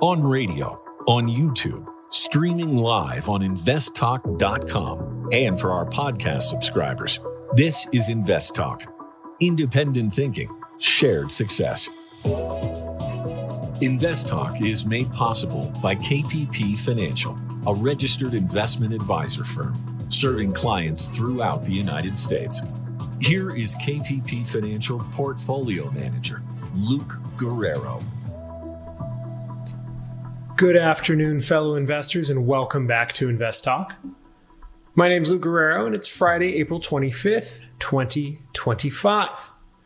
On radio, on YouTube, streaming live on investtalk.com, and for our podcast subscribers. This is Invest Talk. Independent thinking, shared success. Invest Talk is made possible by KPP Financial, a registered investment advisor firm serving clients throughout the United States. Here is KPP Financial Portfolio Manager, Luke Guerrero. Good afternoon, fellow investors, and welcome back to Invest Talk. My name is Luke Guerrero, and it's Friday, April 25th, 2025.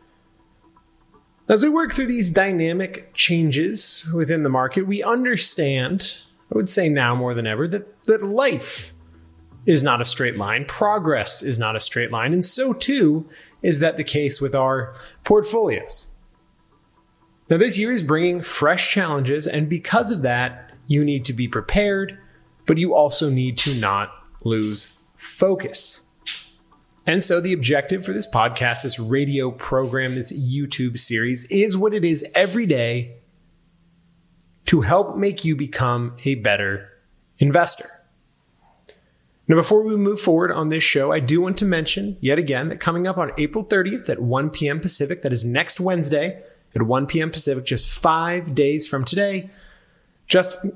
As we work through these dynamic changes within the market, we understand, I would say now more than ever, that life is not a straight line. Progress is not a straight line. And so too is that the case with our portfolios. Now, this year is bringing fresh challenges, and because of that, you need to be prepared, but you also need to not lose focus. And so the objective for this podcast, this radio program, this YouTube series is what it is every day to help make you become a better investor. Now, before we move forward on this show, I do want to mention yet again that coming up on April 30th at 1 p.m. Pacific, that is next Wednesday at 1 p.m. Pacific, just 5 days from today, Justin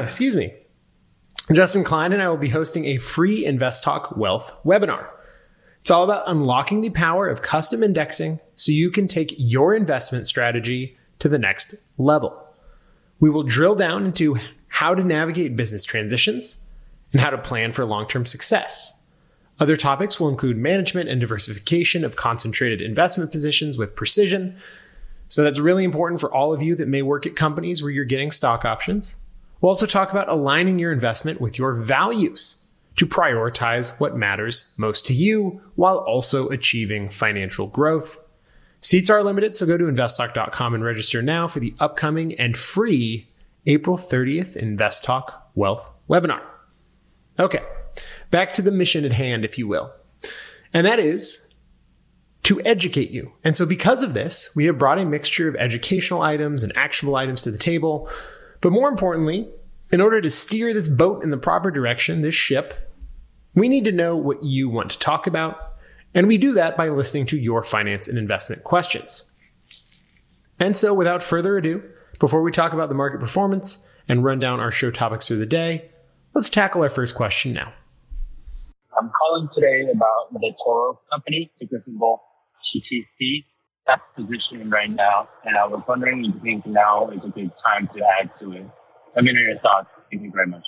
Klein and I will be hosting a free Invest Talk Wealth webinar. It's all about unlocking the power of custom indexing so you can take your investment strategy to the next level. We will drill down into how to navigate business transitions and how to plan for long-term success. Other topics will include management and diversification of concentrated investment positions with precision. So that's really important for all of you that may work at companies where you're getting stock options. We'll also talk about aligning your investment with your values to prioritize what matters most to you while also achieving financial growth. Seats are limited, so go to investtalk.com and register now for the upcoming and free April 30th Invest Talk Wealth webinar. Okay, back to the mission at hand, if you will. And that is to educate you. And so because of this, we have brought a mixture of educational items and actionable items to the table. But more importantly, in order to steer this boat in the proper direction, this ship, we need to know what you want to talk about, and we do that by listening to your finance and investment questions. And so without further ado, before we talk about the market performance and run down our show topics for the day, let's tackle our first question now. I'm calling today about the Toro company, ticker symbol TTC. That's positioning right now, and I was wondering if you think now is a good time to add to it. Let me know your thoughts. Thank you very much.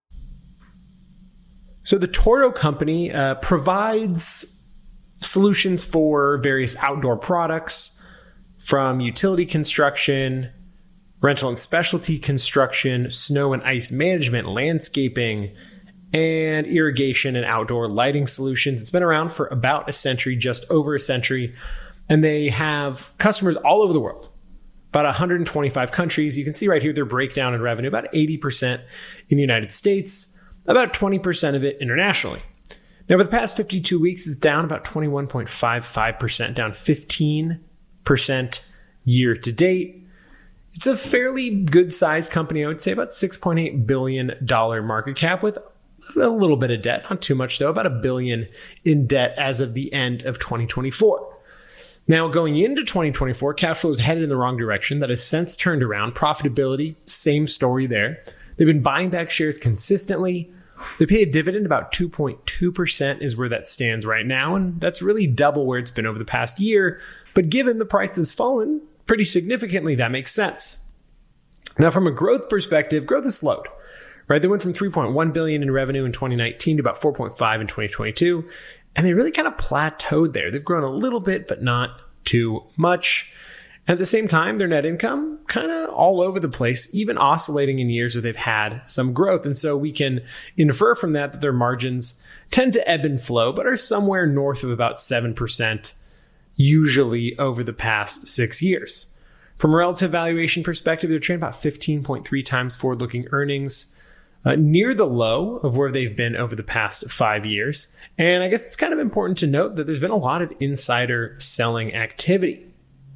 So the Toro company provides solutions for various outdoor products, from utility construction, rental and specialty construction, snow and ice management, landscaping, and irrigation and outdoor lighting solutions. It's been around for about a century, just over a century, and they have customers all over the world, about 125 countries. You can see right here their breakdown in revenue, about 80% in the United States, about 20% of it internationally. Now, over the past 52 weeks, it's down about 21.55%, down 15% year to date. It's a fairly good-sized company, I would say, about $6.8 billion market cap with a little bit of debt, not too much though, about $1 billion in debt as of the end of 2024. Now, going into 2024, cash flow is headed in the wrong direction. That has since turned around. Profitability, same story there. They've been buying back shares consistently. They pay a dividend, about 2.2% is where that stands right now, and that's really double where it's been over the past year. But given the price has fallen pretty significantly, that makes sense. Now, from a growth perspective, growth has slowed, right? They went from $3.1 billion in revenue in 2019 to about $4.5 in 2022, and they really kind of plateaued there. They've grown a little bit, but not too much. And at the same time, their net income kind of all over the place, even oscillating in years where they've had some growth. And so we can infer from that their margins tend to ebb and flow, but are somewhere north of about 7% usually over the past 6 years. From a relative valuation perspective, they're trading about 15.3 times forward-looking earnings, near the low of where they've been over the past 5 years. And I guess it's kind of important to note that there's been a lot of insider selling activity.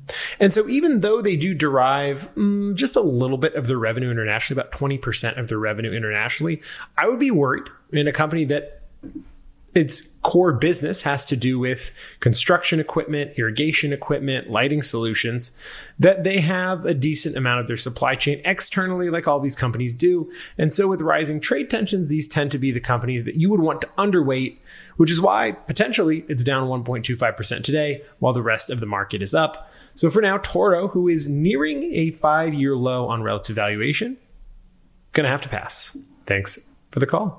And so even though they do derive just a little bit of their revenue internationally, about 20% of their revenue internationally, I would be worried in a company that its core business has to do with construction equipment, irrigation equipment, lighting solutions, that they have a decent amount of their supply chain externally, like all these companies do. And so with rising trade tensions, these tend to be the companies that you would want to underweight, which is why potentially it's down 1.25% today, while the rest of the market is up. So for now, Toro, who is nearing a 5-year low on relative valuation, gonna have to pass. Thanks for the call.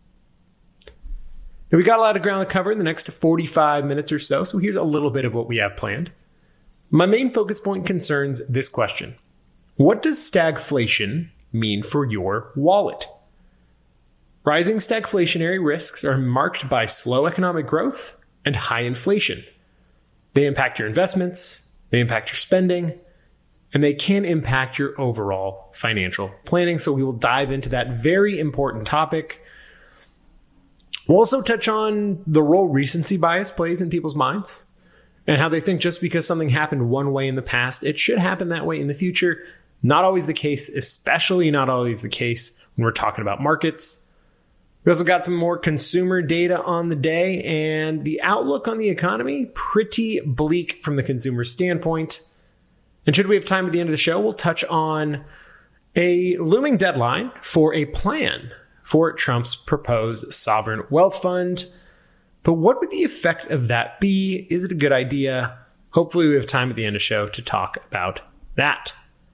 Now, we got a lot of ground to cover in the next 45 minutes or so here's a little bit of what we have planned. My main focus point concerns this question. What does stagflation mean for your wallet? Rising stagflationary risks are marked by slow economic growth and high inflation. They impact your investments, they impact your spending, and they can impact your overall financial planning. So we will dive into that very important topic. We'll also touch on the role recency bias plays in people's minds and how they think just because something happened one way in the past, it should happen that way in the future. Not always the case, especially not always the case when we're talking about markets. We also got some more consumer data on the day, and the outlook on the economy, pretty bleak from the consumer standpoint. And should we have time at the end of the show, we'll touch on a looming deadline for a plan for Trump's proposed sovereign wealth fund. But what would the effect of that be? Is it a good idea? Hopefully we have time at the end of the show to talk about that.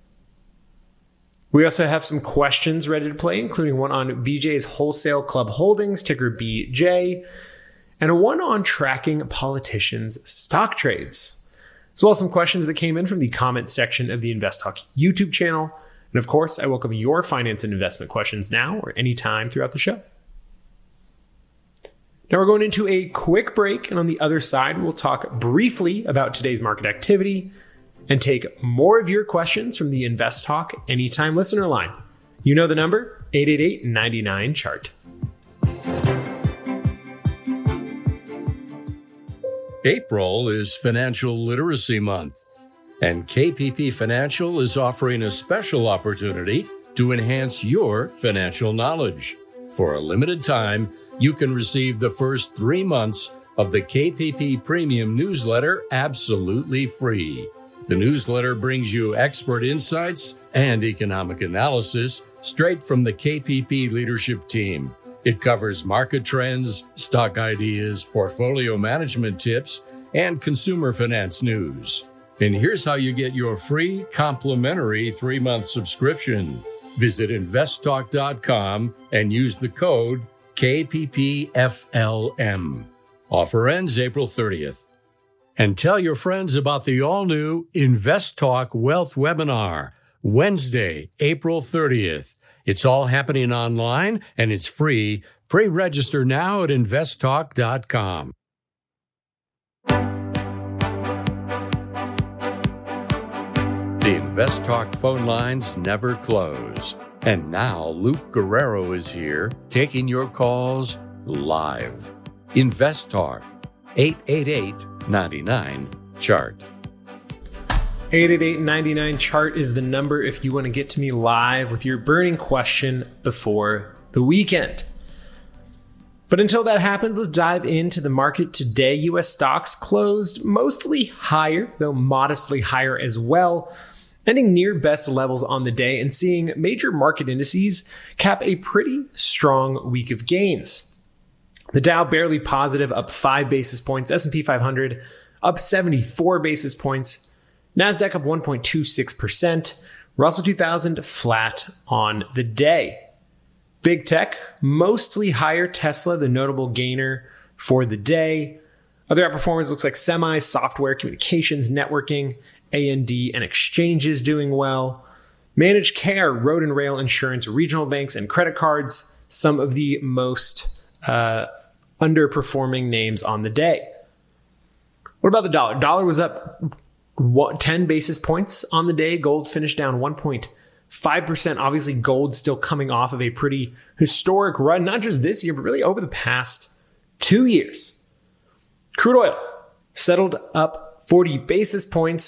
We also have some questions ready to play, including one on BJ's Wholesale Club Holdings, ticker BJ, and a one on tracking politicians' stock trades, as well as some questions that came in from the comment section of the Invest Talk YouTube channel. And of course, I welcome your finance and investment questions now or anytime throughout the show. Now we're going into a quick break, and on the other side, we'll talk briefly about today's market activity and take more of your questions from the Invest Talk Anytime listener line. You know the number, 888-99-CHART. April is Financial Literacy Month, and KPP Financial is offering a special opportunity to enhance your financial knowledge. For a limited time, you can receive the first 3 months of the KPP Premium newsletter absolutely free. The newsletter brings you expert insights and economic analysis straight from the KPP leadership team. It covers market trends, stock ideas, portfolio management tips, and consumer finance news. And here's how you get your free complimentary 3-month subscription. Visit investtalk.com and use the code KPPFLM. Offer ends April 30th. And tell your friends about the all-new Invest Talk Wealth Webinar, Wednesday, April 30th. It's all happening online and it's free. Pre-register now at investtalk.com. The Invest Talk phone lines never close. And now Luke Guerrero is here taking your calls live. Invest Talk, 888-99-CHART. 888-99-CHART is the number if you want to get to me live with your burning question before the weekend. But until that happens, let's dive into the market today. U.S. stocks closed mostly higher, though modestly higher as well, ending near best levels on the day and seeing major market indices cap a pretty strong week of gains. The Dow barely positive, up 5 basis points. S&P 500 up 74 basis points. NASDAQ up 1.26%. Russell 2000 flat on the day. Big tech, mostly higher. Tesla, the notable gainer for the day. Other outperformers looks like semi, software, communications, networking, A&D, and exchanges doing well. Managed care, road and rail insurance, regional banks, and credit cards, some of the most underperforming names on the day. What about the dollar? Dollar was up 10 basis points on the day. Gold finished down 1.5%. Obviously, gold still coming off of a pretty historic run, not just this year, but really over the past 2 years. Crude oil settled up 40 basis points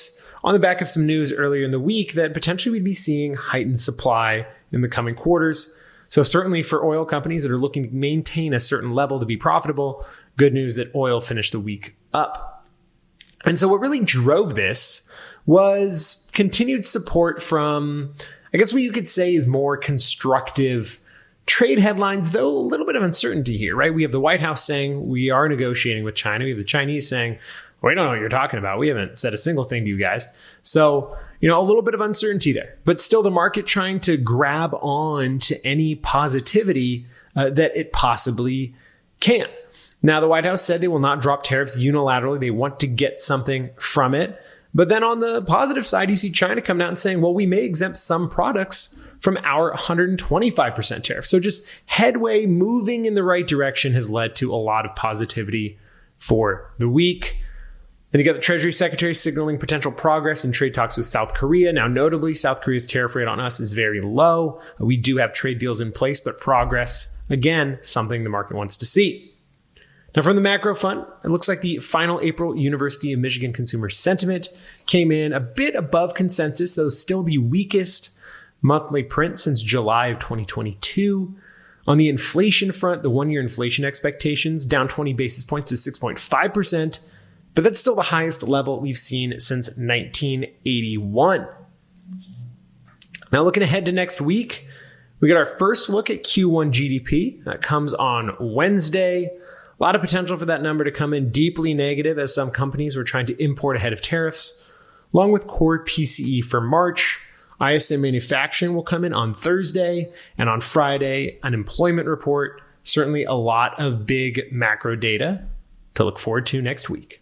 on the back of some news earlier in the week that potentially we'd be seeing heightened supply in the coming quarters. So certainly for oil companies that are looking to maintain a certain level to be profitable, good news that oil finished the week up. And so what really drove this was continued support from, I guess what you could say is more constructive trade headlines, though a little bit of uncertainty here, right? We have the White House saying we are negotiating with China. We have the Chinese saying, we don't know what you're talking about. We haven't said a single thing to you guys. So, a little bit of uncertainty there, but still the market trying to grab on to any positivity that it possibly can. Now, the White House said they will not drop tariffs unilaterally. They want to get something from it. But then on the positive side, you see China coming out and saying, well, we may exempt some products from our 125% tariff. So just headway moving in the right direction has led to a lot of positivity for the week. Then you got the Treasury Secretary signaling potential progress in trade talks with South Korea. Now, notably, South Korea's tariff rate on us is very low. We do have trade deals in place, but progress, again, something the market wants to see. Now, from the macro front, it looks like the final April University of Michigan consumer sentiment came in a bit above consensus, though still the weakest monthly print since July of 2022. On the inflation front, the one-year inflation expectations down 20 basis points to 6.5%. But that's still the highest level we've seen since 1981. Now, looking ahead to next week, we got our first look at Q1 GDP. That comes on Wednesday. A lot of potential for that number to come in deeply negative as some companies were trying to import ahead of tariffs. Along with core PCE for March, ISM manufacturing will come in on Thursday, and on Friday, unemployment report. Certainly a lot of big macro data to look forward to next week.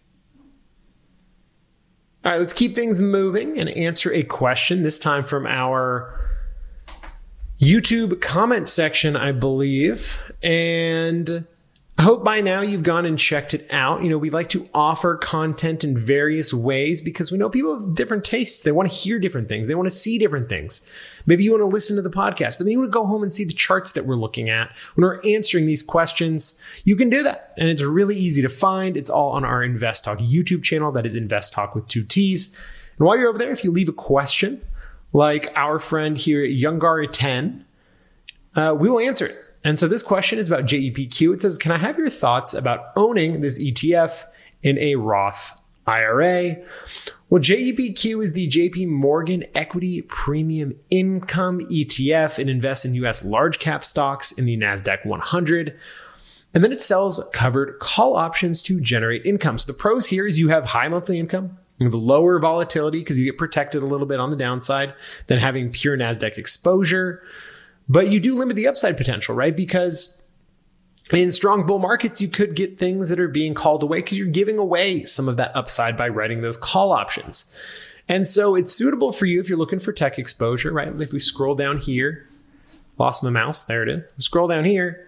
All right, let's keep things moving and answer a question, this time from our YouTube comment section, I believe. And I hope by now you've gone and checked it out. We like to offer content in various ways because we know people have different tastes. They want to hear different things. They want to see different things. Maybe you want to listen to the podcast, but then you want to go home and see the charts that we're looking at when we're answering these questions. You can do that. And it's really easy to find. It's all on our Invest Talk YouTube channel. That is Invest Talk with 2 T's. And while you're over there, if you leave a question, like our friend here at Youngari10, we will answer it. And so this question is about JEPQ. It says, can I have your thoughts about owning this ETF in a Roth IRA? Well, JEPQ is the JP Morgan Equity Premium Income ETF. It invests in U.S. large cap stocks in the NASDAQ 100. And then it sells covered call options to generate income. So the pros here is you have high monthly income. You have lower volatility because you get protected a little bit on the downside than having pure NASDAQ exposure. But you do limit the upside potential, right? Because in strong bull markets, you could get things that are being called away because you're giving away some of that upside by writing those call options. And so it's suitable for you if you're looking for tech exposure, right? If we scroll down here, lost my mouse, there it is. Scroll down here,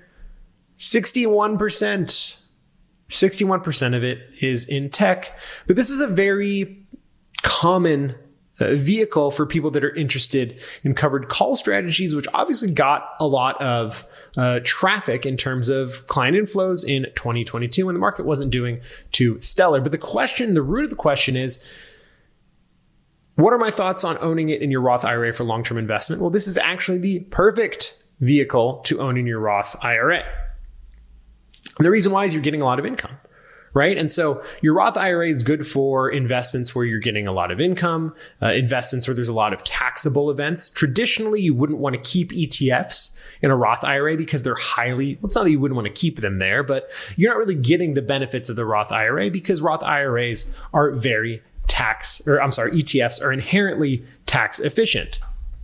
61% of it is in tech. But this is a very common vehicle for people that are interested in covered call strategies, which obviously got a lot of traffic in terms of client inflows in 2022 when the market wasn't doing too stellar. But the root of the question is, what are my thoughts on owning it in your Roth IRA for long-term investment? Well, this is actually the perfect vehicle to own in your Roth IRA. And the reason why is you're getting a lot of income. Right? And so your Roth IRA is good for investments where you're getting a lot of income, investments where there's a lot of taxable events. Traditionally, you wouldn't want to keep ETFs in a Roth IRA because they're it's not that you wouldn't want to keep them there, but you're not really getting the benefits of the Roth IRA because Roth IRAs are ETFs are inherently tax efficient.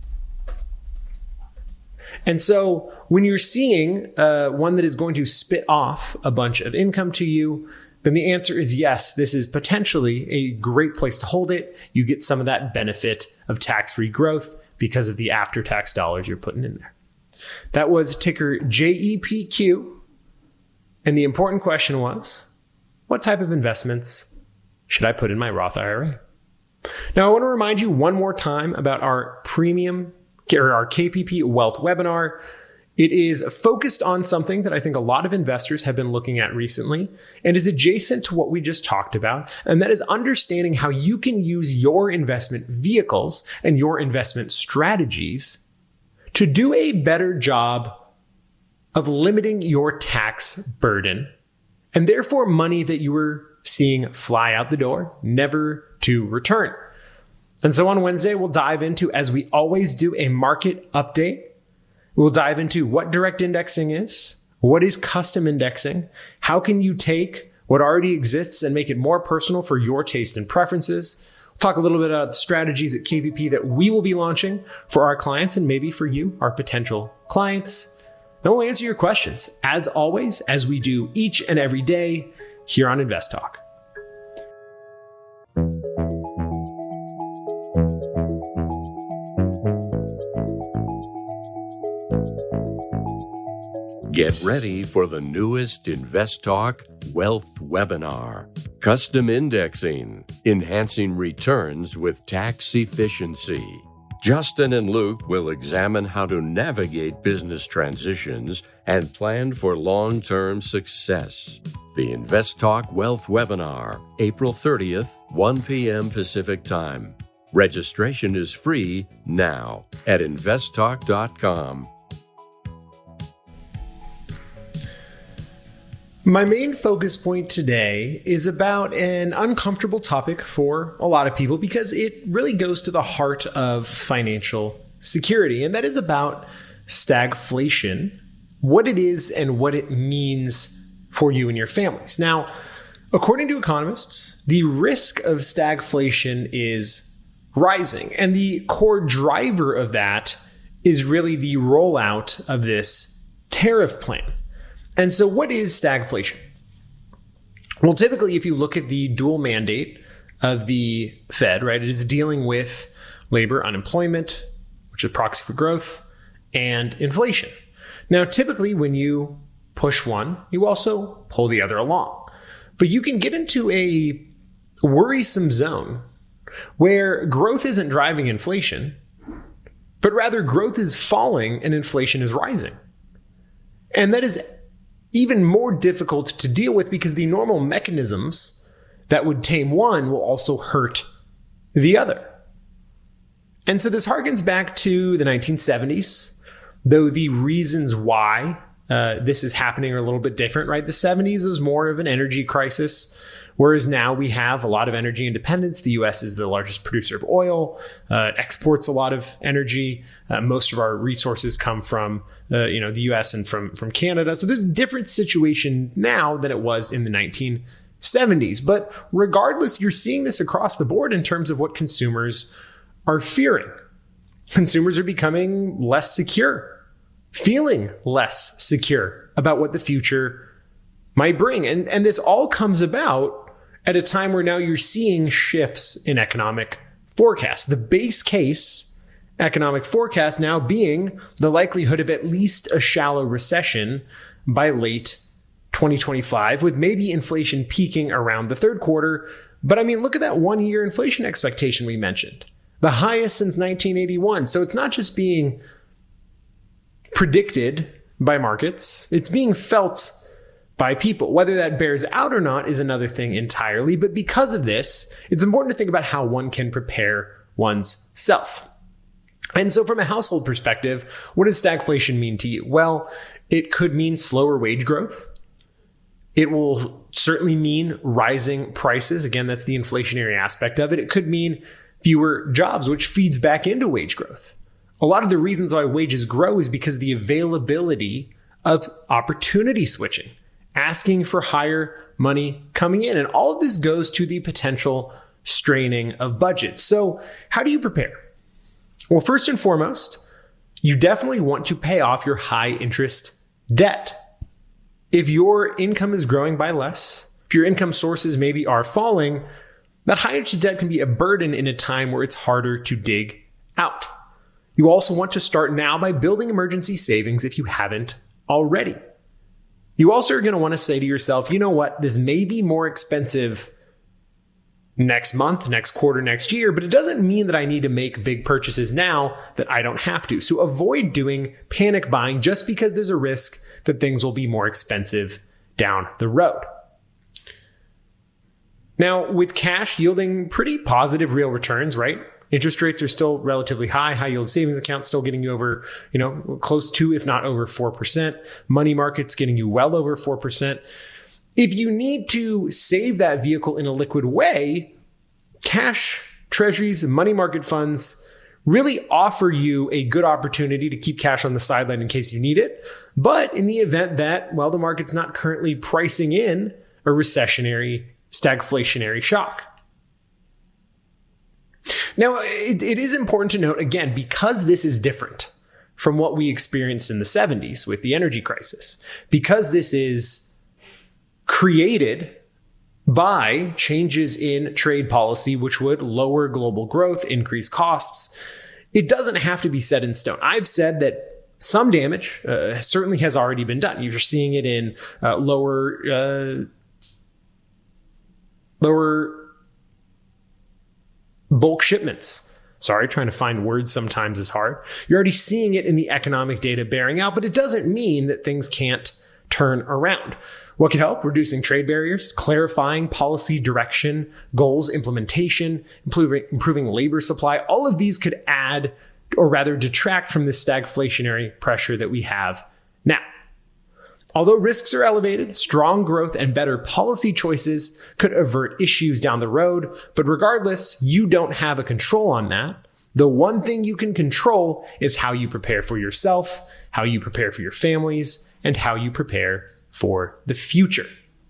And so when you're seeing one that is going to spit off a bunch of income to you, then the answer is yes, this is potentially a great place to hold it. You get some of that benefit of tax-free growth because of the after-tax dollars you're putting in there. That was ticker JEPQ. And the important question was, what type of investments should I put in my Roth IRA? Now, I want to remind you one more time about our KPP Wealth webinar. It is focused on something that I think a lot of investors have been looking at recently and is adjacent to what we just talked about, and that is understanding how you can use your investment vehicles and your investment strategies to do a better job of limiting your tax burden and therefore money that you were seeing fly out the door, never to return. And so on Wednesday, we'll dive into, as we always do, a market update. We'll dive into what direct indexing is, what is custom indexing, how can you take what already exists and make it more personal for your taste and preferences. We'll talk a little bit about strategies at KPP that we will be launching for our clients and maybe for you, our potential clients. Then we'll answer your questions, as always, as we do each and every day here on Invest Talk. Get ready for the newest Invest Talk Wealth Webinar. Custom Indexing, Enhancing Returns with Tax Efficiency. Justin and Luke will examine how to navigate business transitions and plan for long-term success. The Invest Talk Wealth Webinar, April 30th, 1 p.m. Pacific Time. Registration is free now at investtalk.com. My main focus point today is about an uncomfortable topic for a lot of people because it really goes to the heart of financial security, and that is about stagflation, what it is and what it means for you and your families. Now, according to economists, the risk of stagflation is rising, and the core driver of that is really the rollout of this tariff plan. And so what is stagflation? Well, typically, if you look at the dual mandate of the Fed, right, it is dealing with labor unemployment, which is proxy for growth, and inflation. Now, typically, when you push one, you also pull the other along. But you can get into a worrisome zone where growth isn't driving inflation, but rather growth is falling and inflation is rising. And that is even more difficult to deal with because the normal mechanisms that would tame one will also hurt the other. And so this harkens back to the 1970s, though the reasons why this is happening are a little bit different, right? The 70s was more of an energy crisis, whereas now we have a lot of energy independence. The U.S. is the largest producer of oil, exports a lot of energy. Most of our resources come from the U.S. and from Canada. So there's a different situation now than it was in the 1970s. But regardless, you're seeing this across the board in terms of what consumers are fearing. Consumers are becoming less secure, feeling less secure about what the future might bring. And this all comes about at a time where now you're seeing shifts in economic forecasts. The base case economic forecast now being the likelihood of at least a shallow recession by late 2025, with maybe inflation peaking around the third quarter. But I mean, look at that 1 year inflation expectation we mentioned, the highest since 1981. So it's not just being predicted by markets, it's being felt by people. Whether that bears out or not is another thing entirely. But because of this, it's important to think about how one can prepare one's self. And so from a household perspective, what does stagflation mean to you? Well, it could mean slower wage growth. It will certainly mean rising prices. Again, that's the inflationary aspect of it. It could mean fewer jobs, which feeds back into wage growth. A lot of the reasons why wages grow is because the availability of opportunity switching, asking for higher money coming in. And all of this goes to the potential straining of budgets. So how do you prepare? Well, first and foremost, you definitely want to pay off your high interest debt. If your income is growing by less, if your income sources maybe are falling, that high interest debt can be a burden in a time where it's harder to dig out. You also want to start now by building emergency savings if you haven't already. You also are going to want to say to yourself, you know what, this may be more expensive next month, next quarter, next year, but it doesn't mean that I need to make big purchases now that I don't have to. So avoid doing panic buying just because there's a risk that things will be more expensive down the road. Now, with cash yielding pretty positive real returns, right? Interest rates are still relatively high. High yield savings accounts still getting you over, close to, if not over 4%. Money markets getting you well over 4%. If you need to save that vehicle in a liquid way, cash, treasuries, money market funds really offer you a good opportunity to keep cash on the sideline in case you need it. But in the event that, the market's not currently pricing in a recessionary, stagflationary shock. Now, it is important to note, again, because this is different from what we experienced in the 70s with the energy crisis, because this is created by changes in trade policy, which would lower global growth, increase costs, it doesn't have to be set in stone. I've said that some damage certainly has already been done. You're seeing it in lower bulk shipments. Sorry, trying to find words sometimes is hard. You're already seeing it in the economic data bearing out, but it doesn't mean that things can't turn around. What could help? Reducing trade barriers, clarifying policy direction, goals, implementation, improving labor supply. All of these could add, or rather detract from the stagflationary pressure that we have now. Although risks are elevated, strong growth and better policy choices could avert issues down the road. But regardless, you don't have a control on that. The one thing you can control is how you prepare for yourself, how you prepare for your families, and how you prepare for the future.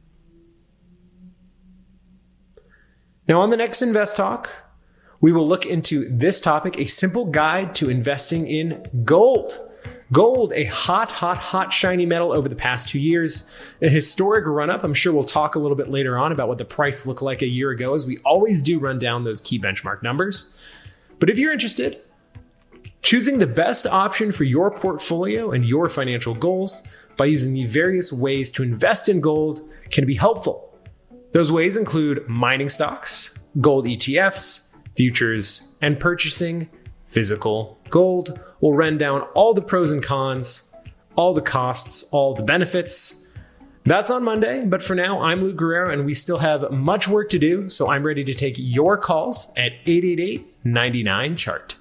Now, on the next Invest Talk, we will look into this topic, a simple guide to investing in gold. Gold, a hot, shiny metal over the past 2 years, a historic run-up. I'm sure we'll talk a little bit later on about what the price looked like a year ago, as we always do run down those key benchmark numbers. But if you're interested, choosing the best option for your portfolio and your financial goals by using the various ways to invest in gold can be helpful. Those ways include mining stocks, gold ETFs, futures, and purchasing physical gold. We'll run down all the pros and cons, all the costs, all the benefits. That's on Monday, but for now, I'm Luke Guerrero, and we still have much work to do, so I'm ready to take your calls at 888-99-CHART.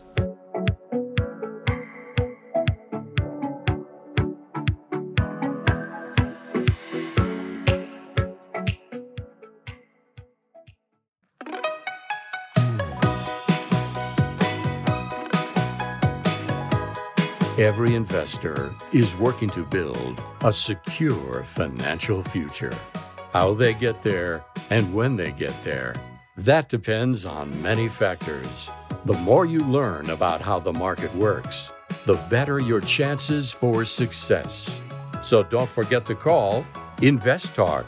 Every investor is working to build a secure financial future. How they get there and when they get there, that depends on many factors. The more you learn about how the market works, the better your chances for success. So don't forget to call Invest Talk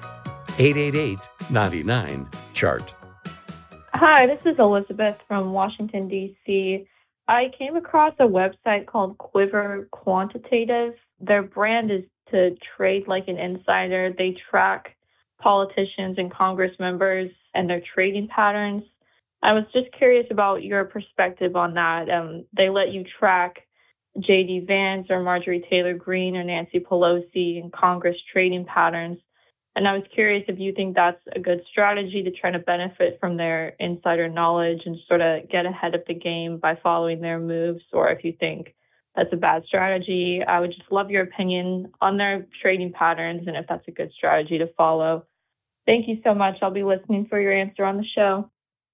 888-99-CHART. Hi, this is Elizabeth from Washington, D.C. I came across a website called Quiver Quantitative. Their brand is to trade like an insider. They track politicians and Congress members and their trading patterns. I was just curious about your perspective on that. They let you track J.D. Vance or Marjorie Taylor Greene or Nancy Pelosi and Congress trading patterns. And I was curious if you think that's a good strategy to try to benefit from their insider knowledge and sort of get ahead of the game by following their moves, or if you think that's a bad strategy. I would just love your opinion on their trading patterns and if that's a good strategy to follow. Thank you so much. I'll be listening for your answer on the show.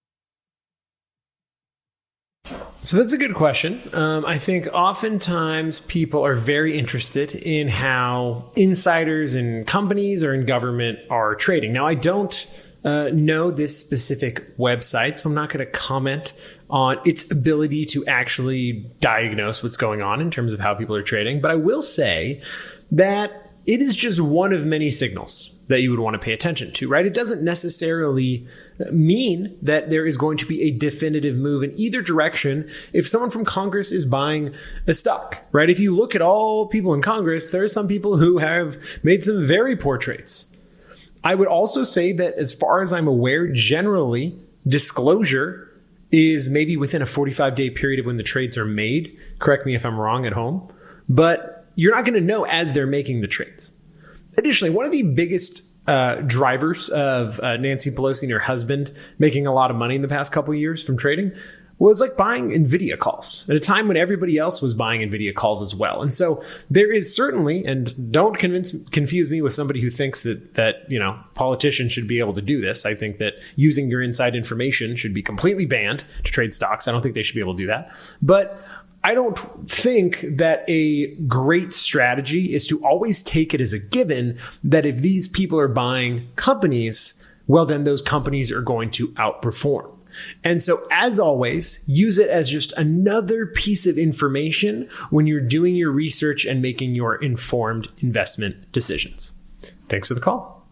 So that's a good question. I think oftentimes people are very interested in how insiders in companies or in government are trading. Now, I don't know this specific website, so I'm not going to comment on its ability to actually diagnose what's going on in terms of how people are trading. But I will say that it is just one of many signals that you would want to pay attention to, right? It doesn't necessarily mean that there is going to be a definitive move in either direction if someone from Congress is buying a stock, right? If you look at all people in Congress, there are some people who have made some very poor trades. I would also say that as far as I'm aware, generally disclosure is maybe within a 45-day period of when the trades are made. Correct me if I'm wrong at home, but you're not going to know as they're making the trades. Additionally, one of the biggest drivers of Nancy Pelosi and her husband making a lot of money in the past couple of years from trading was like buying NVIDIA calls at a time when everybody else was buying NVIDIA calls as well. And so there is certainly, and don't confuse me with somebody who thinks that politicians should be able to do this. I think that using your inside information should be completely banned to trade stocks. I don't think they should be able to do that. But I don't think that a great strategy is to always take it as a given that if these people are buying companies, well, then those companies are going to outperform. And so, as always, use it as just another piece of information when you're doing your research and making your informed investment decisions. Thanks for the call.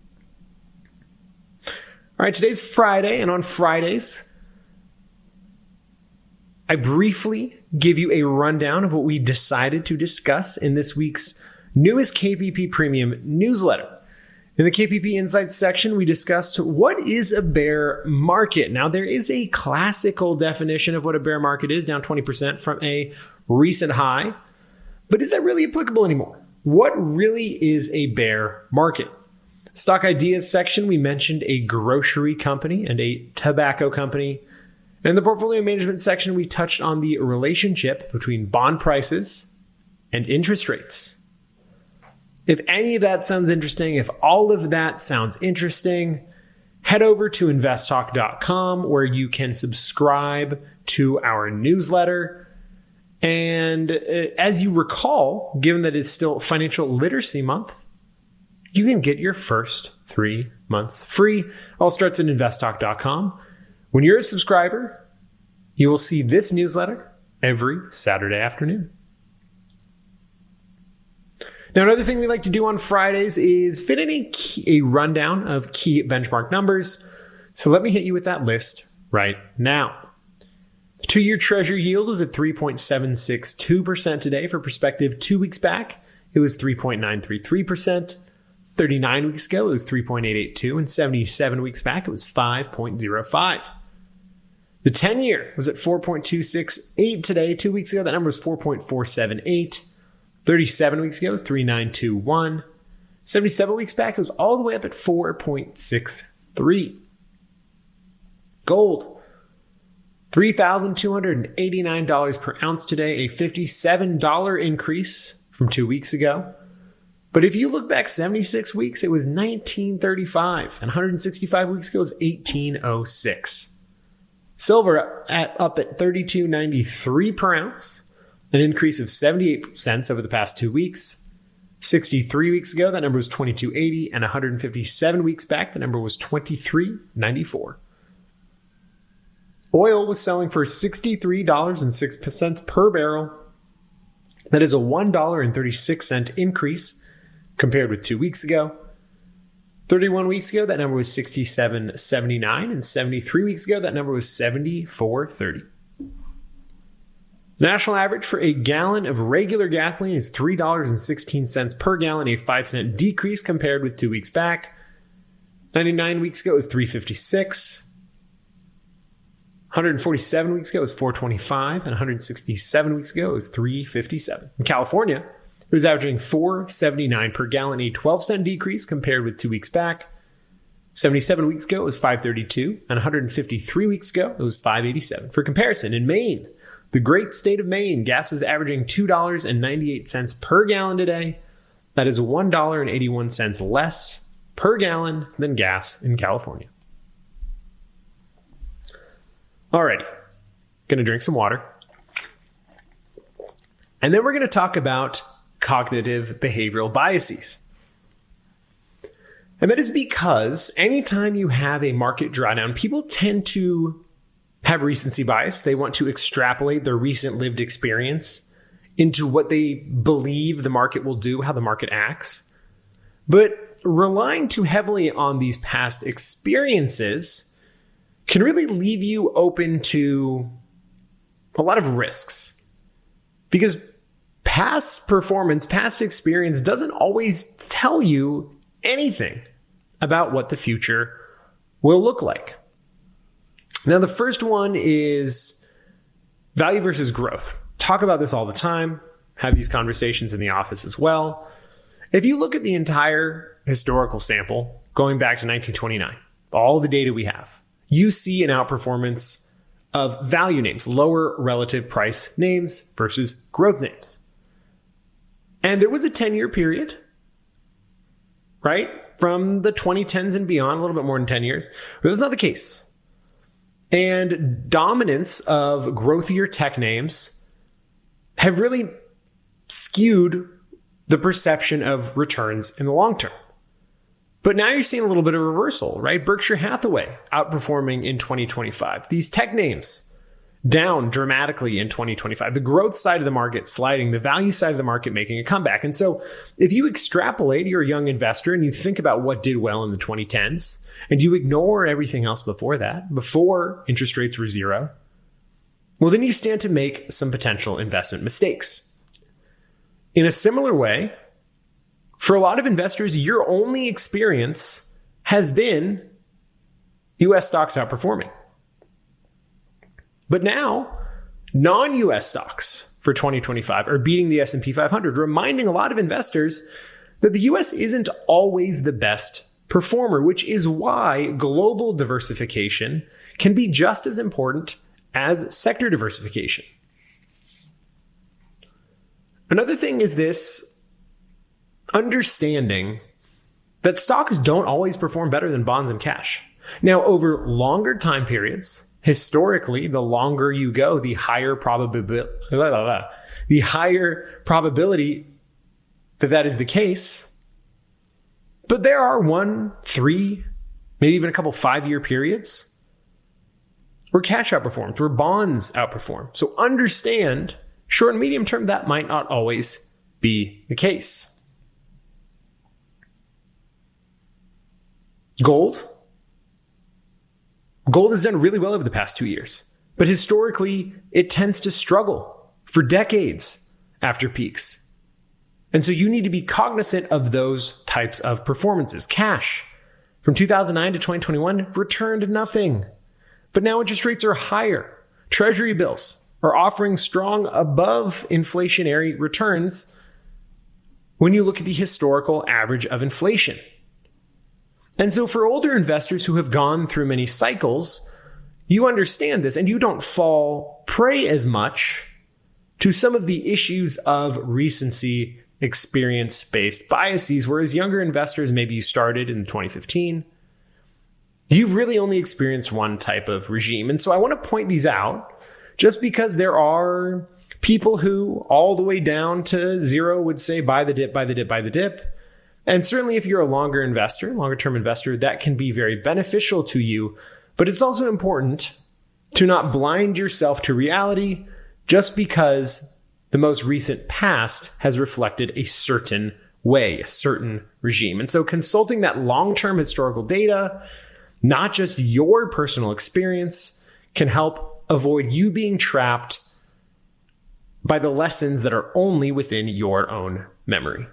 All right, today's Friday, and on Fridays, I briefly give you a rundown of what we decided to discuss in this week's newest KPP Premium newsletter. In the KPP Insights section, we discussed what is a bear market. Now, there is a classical definition of what a bear market is, down 20% from a recent high. But is that really applicable anymore? What really is a bear market? Stock ideas section, we mentioned a grocery company and a tobacco company. And in the portfolio management section, we touched on the relationship between bond prices and interest rates. If any of that sounds interesting, if all of that sounds interesting, head over to investtalk.com where you can subscribe to our newsletter. And as you recall, given that it's still Financial Literacy Month, you can get your first 3 months free. All starts at investtalk.com. When you're a subscriber, you will see this newsletter every Saturday afternoon. Now, another thing we like to do on Fridays is fit in a rundown of key benchmark numbers. So let me hit you with that list right now. The 2-year Treasury yield is at 3.762% today. For perspective, 2 weeks back, it was 3.933%. 39 weeks ago, it was 3.882. And 77 weeks back, it was 5.05. The 10-year was at 4.268 today. 2 weeks ago, that number was 4.478. 37 weeks ago, it was 3.921. 77 weeks back, it was all the way up at 4.63. Gold, $3,289 per ounce today, a $57 increase from 2 weeks ago. But if you look back 76 weeks, it was $1,935. And 165 weeks ago, it was $1,806. Silver up at $32.93 per ounce. An increase of 78 cents over the past 2 weeks. 63 weeks ago, that number was $22.80, and 157 weeks back, the number was $23.94. Oil was selling for $63.06 per barrel. That is a $1.36 increase compared with 2 weeks ago. 31 weeks ago, that number was $67.79, and 73 weeks ago, that number was $74.30. The national average for a gallon of regular gasoline is $3.16 per gallon, a 5-cent decrease compared with 2 weeks back. 99 weeks ago, it was $3.56. 147 weeks ago, it was $4.25. And 167 weeks ago, it was $3.57. In California, it was averaging $4.79 per gallon, a 12-cent decrease compared with 2 weeks back. 77 weeks ago, it was $5.32. And 153 weeks ago, it was $5.87. For comparison, in Maine, the great state of Maine, gas was averaging $2.98 per gallon today. That is $1.81 less per gallon than gas in California. Alrighty, gonna drink some water. And then we're gonna talk about cognitive behavioral biases. And that is because anytime you have a market drawdown, people tend to have recency bias. They want to extrapolate their recent lived experience into what they believe the market will do, how the market acts. But relying too heavily on these past experiences can really leave you open to a lot of risks. Because past performance, past experience doesn't always tell you anything about what the future will look like. Now, the first one is value versus growth. Talk about this all the time, have these conversations in the office as well. If you look at the entire historical sample going back to 1929, all the data we have, you see an outperformance of value names, lower relative price names versus growth names. And there was a 10-year period, right? From the 2010s and beyond, a little bit more than 10 years, but that's not the case. And dominance of growthier tech names have really skewed the perception of returns in the long term. But now you're seeing a little bit of reversal, right? Berkshire Hathaway outperforming in 2025. These tech names down dramatically in 2025. The growth side of the market sliding, the value side of the market making a comeback. And so if you extrapolate, you're a young investor and you think about what did well in the 2010s and you ignore everything else before that, before interest rates were zero, well, then you stand to make some potential investment mistakes. In a similar way, for a lot of investors, your only experience has been US stocks outperforming. But now, non-US stocks for 2025 are beating the S&P 500, reminding a lot of investors that the US isn't always the best performer, which is why global diversification can be just as important as sector diversification. Another thing is this understanding that stocks don't always perform better than bonds and cash. Now, over longer time periods, historically, the longer you go, the higher probability that is the case. But there are 1, 3, maybe even a couple 5-year periods where cash outperforms, where bonds outperform. So understand, short and medium term, that might not always be the case. Gold has done really well over the past 2 years, but historically, it tends to struggle for decades after peaks. And so you need to be cognizant of those types of performances. Cash from 2009 to 2021 returned nothing, but now interest rates are higher. Treasury bills are offering strong above inflationary returns when you look at the historical average of inflation. And so for older investors who have gone through many cycles, you understand this and you don't fall prey as much to some of the issues of recency experience-based biases, whereas younger investors, maybe you started in 2015, you've really only experienced one type of regime. And so I want to point these out just because there are people who all the way down to zero would say, buy the dip, buy the dip, buy the dip. And certainly if you're a longer term investor, that can be very beneficial to you. But it's also important to not blind yourself to reality just because the most recent past has reflected a certain way, a certain regime. And so consulting that long-term historical data, not just your personal experience, can help avoid you being trapped by the lessons that are only within your own memory.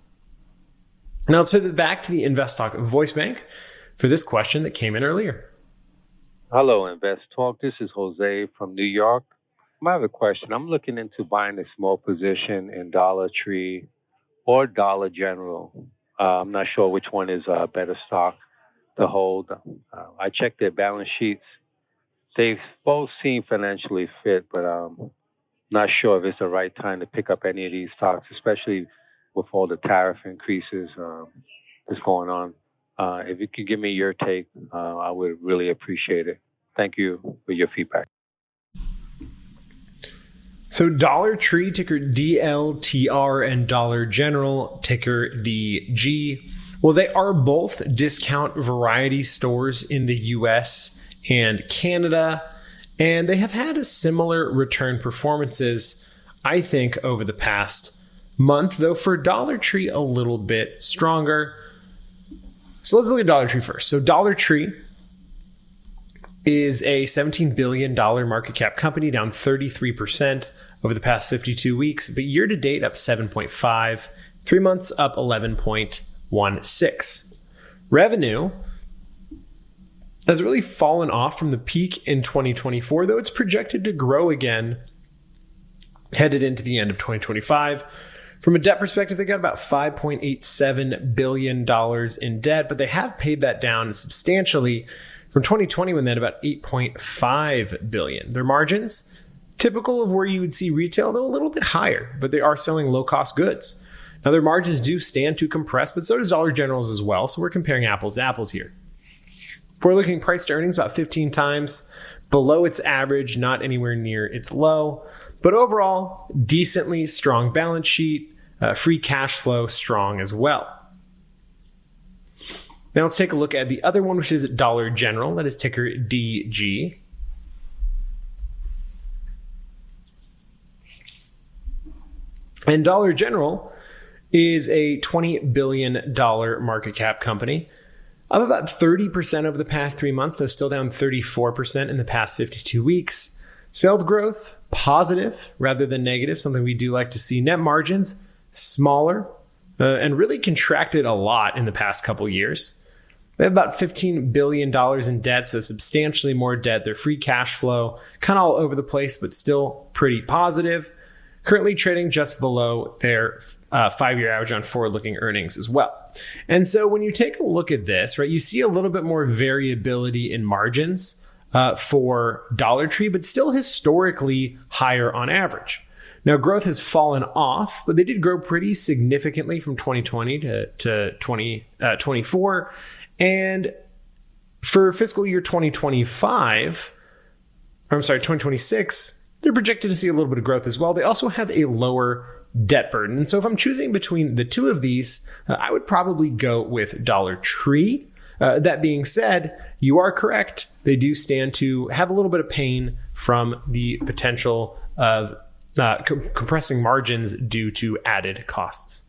Now let's pivot back to the InvestTalk voice bank for this question that came in earlier. Hello, InvestTalk. This is Jose from New York. I have a question. I'm looking into buying a small position in Dollar Tree or Dollar General. I'm not sure which one is a better stock to hold. I checked their balance sheets. They both seem financially fit, but I'm not sure if it's the right time to pick up any of these stocks, especially with all the tariff increases that's going on. If you could give me your take, I would really appreciate it. Thank you for your feedback. So Dollar Tree, ticker DLTR, and Dollar General, ticker DG. Well, they are both discount variety stores in the US and Canada, and they have had a similar return performances, I think, over the past month, though for Dollar Tree a little bit stronger. So let's look at Dollar Tree first. So Dollar Tree is a $17 billion market cap company, down 33% over the past 52 weeks, but year to date up 7.5, 3 months up 11.16. Revenue has really fallen off from the peak in 2024, though it's projected to grow again headed into the end of 2025. From a debt perspective, they got about $5.87 billion in debt, but they have paid that down substantially from 2020 when they had about $8.5 billion. Their margins, typical of where you would see retail, though a little bit higher, but they are selling low-cost goods. Now, their margins do stand to compress, but so does Dollar General's as well, so we're comparing apples to apples here. If we're looking price to earnings, about 15 times, below its average, not anywhere near its low. But overall, decently strong balance sheet, free cash flow strong as well. Now let's take a look at the other one, which is Dollar General. That is ticker DG. And Dollar General is a $20 billion market cap company. Up about 30% over the past 3 months, though still down 34% in the past 52 weeks. Sales growth, positive rather than negative, something we do like to see. Net margins, smaller, and really contracted a lot in the past couple years. They have about $15 billion in debt, so substantially more debt. Their free cash flow, kind of all over the place, but still pretty positive. Currently trading just below their 5-year average on forward-looking earnings as well. And so when you take a look at this, right, you see a little bit more variability in margins for Dollar Tree, but still historically higher on average. Now, growth has fallen off, but they did grow pretty significantly from 2020 to 2024. And for fiscal year 2026, they're projected to see a little bit of growth as well. They also have a lower debt burden. And so if I'm choosing between the two of these, I would probably go with Dollar Tree. That being said, you are correct. They do stand to have a little bit of pain from the potential of compressing margins due to added costs.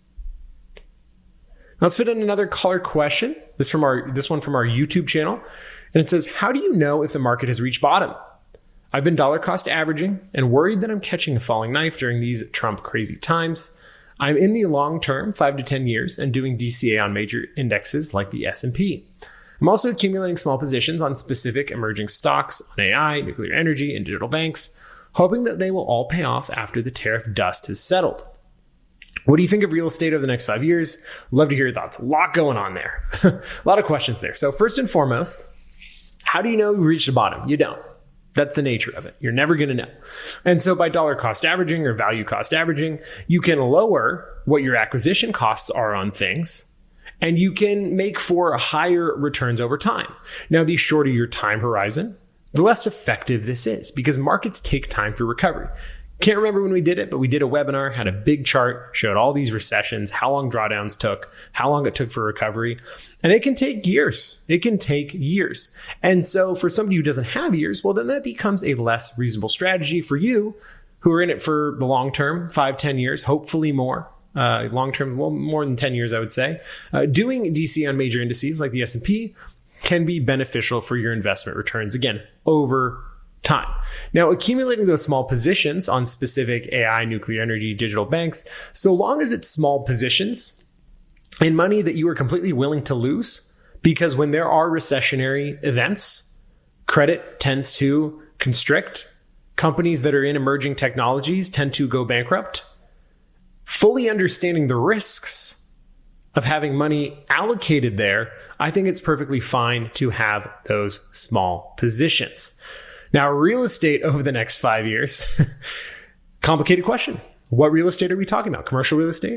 Now let's fit in another caller question. This one from our YouTube channel. And it says, how do you know if the market has reached bottom? I've been dollar cost averaging and worried that I'm catching a falling knife during these Trump crazy times. I'm in the long term, 5 to 10 years, and doing DCA on major indexes like the S&P. I'm also accumulating small positions on specific emerging stocks, on AI, nuclear energy, and digital banks, hoping that they will all pay off after the tariff dust has settled. What do you think of real estate over the next 5 years? Love to hear your thoughts. A lot going on there. A lot of questions there. So first and foremost, how do you know you've reached the bottom? You don't. That's the nature of it. You're never going to know. And so by dollar cost averaging or value cost averaging, you can lower what your acquisition costs are on things, and you can make for higher returns over time. Now, the shorter your time horizon, the less effective this is because markets take time for recovery. Can't remember when we did it, but we did a webinar, had a big chart, showed all these recessions, how long drawdowns took, how long it took for recovery. And it can take years. It can take years. And so for somebody who doesn't have years, well, then that becomes a less reasonable strategy for you who are in it for the long term, 5, 10 years, hopefully more. Long term, a little more than 10 years, I would say. Doing DC on major indices like the S&P can be beneficial for your investment returns, again, over time. Now, accumulating those small positions on specific AI, nuclear energy, digital banks, so long as it's small positions and money that you are completely willing to lose, because when there are recessionary events, credit tends to constrict. Companies that are in emerging technologies tend to go bankrupt. Fully understanding the risks of having money allocated there, I think it's perfectly fine to have those small positions. Now, real estate over the next 5 years, complicated question. What real estate are we talking about? Commercial real estate,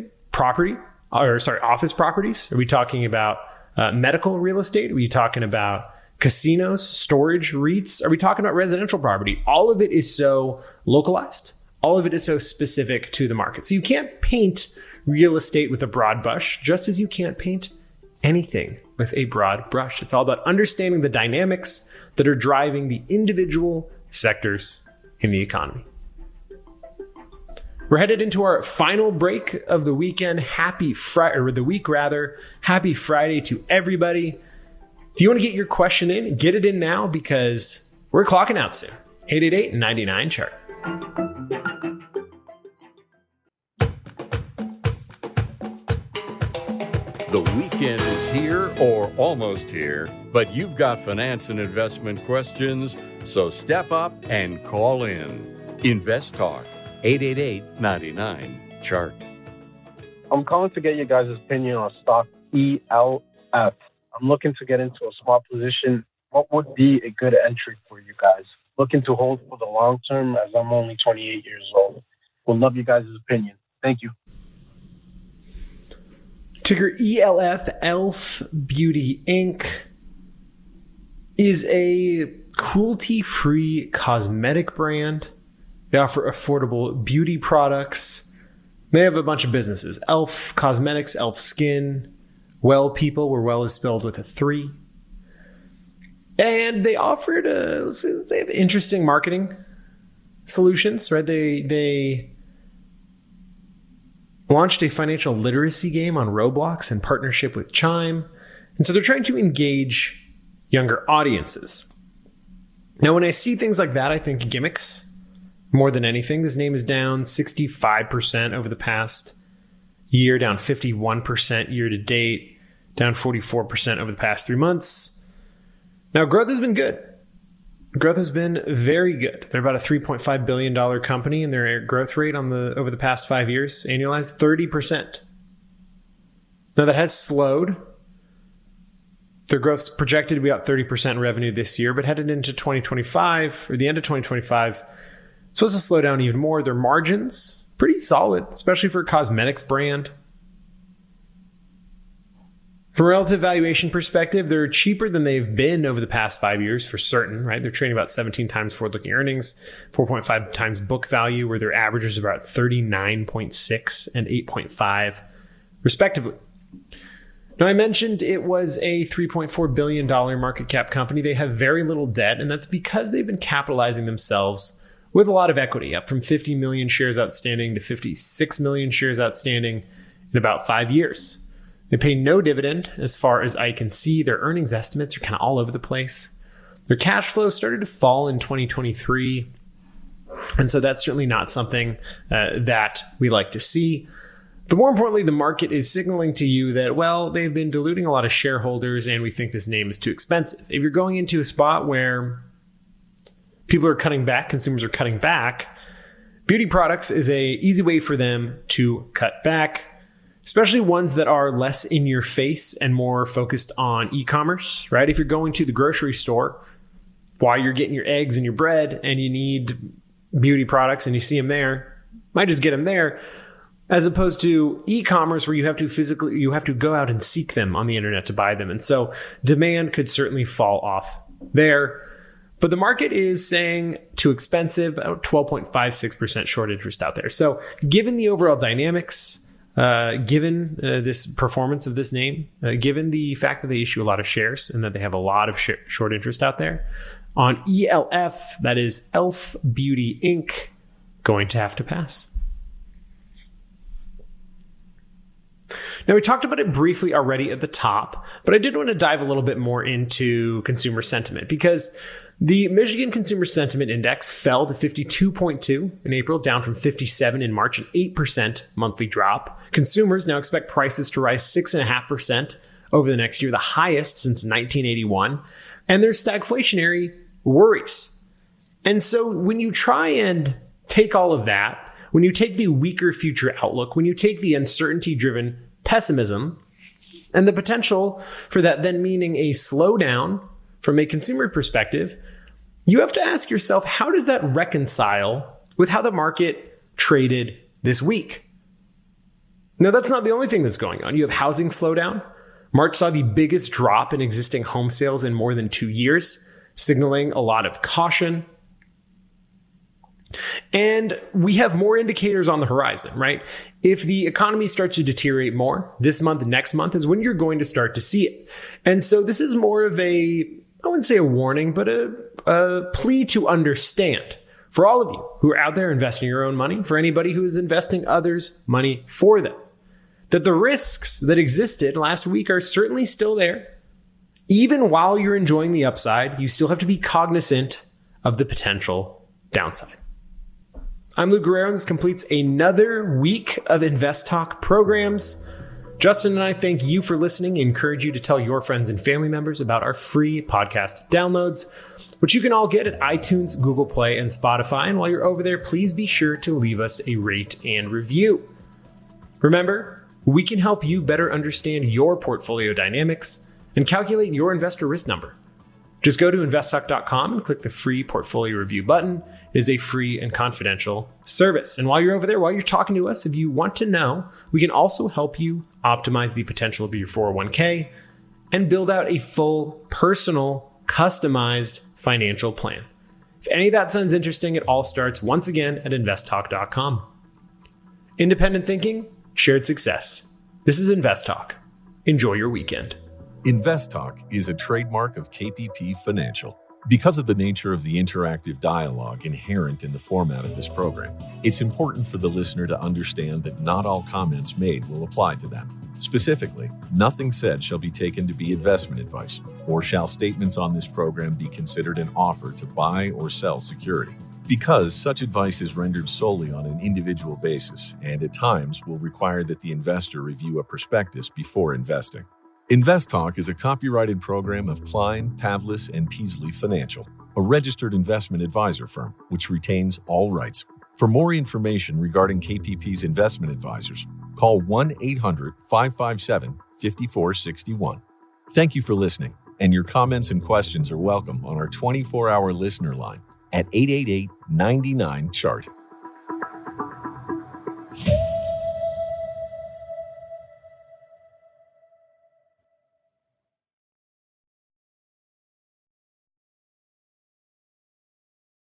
office properties? Are we talking about medical real estate? Are we talking about casinos, storage, REITs? Are we talking about residential property? All of it is so localized. All of it is so specific to the market. So you can't paint real estate with a broad brush, just as you can't paint anything with a broad brush. It's all about understanding the dynamics that are driving the individual sectors in the economy. We're headed into our final break of the weekend. Happy Friday, or the week rather. Happy Friday to everybody. If you want to get your question in, get it in now because we're clocking out soon. 888-99-CHART. The weekend is here or almost here, but you've got finance and investment questions, so step up and call in. Invest Talk, 888-99-CHART. I'm calling to get you guys' opinion on stock ELF. I'm looking to get into a small position. What would be a good entry for you guys? Looking to hold for the long term as I'm only 28 years old. Would love you guys' opinion. Thank you. Ticker ELF, Elf Beauty Inc. is a cruelty-free cosmetic brand. They offer affordable beauty products. They have a bunch of businesses. Elf Cosmetics, Elf Skin, Well People, where Well is spelled with a 3. And they offered they have interesting marketing solutions, right? They launched a financial literacy game on Roblox in partnership with Chime. And so they're trying to engage younger audiences. Now, when I see things like that, I think gimmicks more than anything. This name is down 65% over the past year, down 51% year to date, down 44% over the past 3 months. Now, growth has been good. Growth has been very good. They're about a $3.5 billion company, and their growth rate over the past 5 years, annualized 30%. Now, that has slowed. Their growth's projected to be about 30% in revenue this year, but headed into 2025, or the end of 2025, it's supposed to slow down even more. Their margins, pretty solid, especially for a cosmetics brand. From a relative valuation perspective, they're cheaper than they've been over the past 5 years for certain, right? They're trading about 17 times forward-looking earnings, 4.5 times book value, where their averages are about 39.6 and 8.5, respectively. Now, I mentioned it was a $3.4 billion market cap company. They have very little debt, and that's because they've been capitalizing themselves with a lot of equity, up from 50 million shares outstanding to 56 million shares outstanding in about 5 years. They pay no dividend as far as I can see. Their earnings estimates are kind of all over the place. Their cash flow started to fall in 2023. And so that's certainly not something that we like to see. But more importantly, the market is signaling to you that, well, they've been diluting a lot of shareholders and we think this name is too expensive. If you're going into a spot where people are cutting back, consumers are cutting back, beauty products is a easy way for them to cut back, especially ones that are less in your face and more focused on e-commerce, right? If you're going to the grocery store while you're getting your eggs and your bread and you need beauty products and you see them there, might just get them there, as opposed to e-commerce where you have to go out and seek them on the internet to buy them. And so demand could certainly fall off there. But the market is saying too expensive, about 12.56% short interest out there. So given the overall dynamics, given this performance of this name, given the fact that they issue a lot of shares and that they have a lot of short interest out there, on ELF, that is Elf Beauty Inc., going to have to pass. Now, we talked about it briefly already at the top, but I did want to dive a little bit more into consumer sentiment because the Michigan Consumer Sentiment Index fell to 52.2 in April, down from 57 in March, an 8% monthly drop. Consumers now expect prices to rise 6.5% over the next year, the highest since 1981. And there's stagflationary worries. And so when you try and take all of that, when you take the weaker future outlook, when you take the uncertainty-driven pessimism and the potential for that then meaning a slowdown from a consumer perspective, you have to ask yourself, how does that reconcile with how the market traded this week? Now, that's not the only thing that's going on. You have housing slowdown. March saw the biggest drop in existing home sales in more than 2 years, signaling a lot of caution. And we have more indicators on the horizon, right? If the economy starts to deteriorate more this month, next month is when you're going to start to see it. And so this is more of I wouldn't say a warning, but a plea to understand for all of you who are out there investing your own money, for anybody who is investing others' money for them, that the risks that existed last week are certainly still there. Even while you're enjoying the upside, you still have to be cognizant of the potential downside. I'm Lou Guerrero, and this completes another week of Invest Talk programs. Justin and I thank you for listening and encourage you to tell your friends and family members about our free podcast downloads, which you can all get at iTunes, Google Play, and Spotify. And while you're over there, please be sure to leave us a rate and review. Remember, we can help you better understand your portfolio dynamics and calculate your investor risk number. Just go to investtalk.com and click the free portfolio review button. It is a free and confidential service. And while you're over there, while you're talking to us, if you want to know, we can also help you optimize the potential of your 401k and build out a full, personal, customized financial plan. If any of that sounds interesting, it all starts once again at investtalk.com. Independent thinking, shared success. This is InvestTalk. Enjoy your weekend. InvestTalk is a trademark of KPP Financial. Because of the nature of the interactive dialogue inherent in the format of this program, it's important for the listener to understand that not all comments made will apply to them. Specifically, nothing said shall be taken to be investment advice, or shall statements on this program be considered an offer to buy or sell security. Because such advice is rendered solely on an individual basis and at times will require that the investor review a prospectus before investing. InvestTalk is a copyrighted program of Klein, Pavlis, and Peasley Financial, a registered investment advisor firm which retains all rights. For more information regarding KPP's investment advisors, call 1-800-557-5461. Thank you for listening, and your comments and questions are welcome on our 24-hour listener line at 888-99-CHART.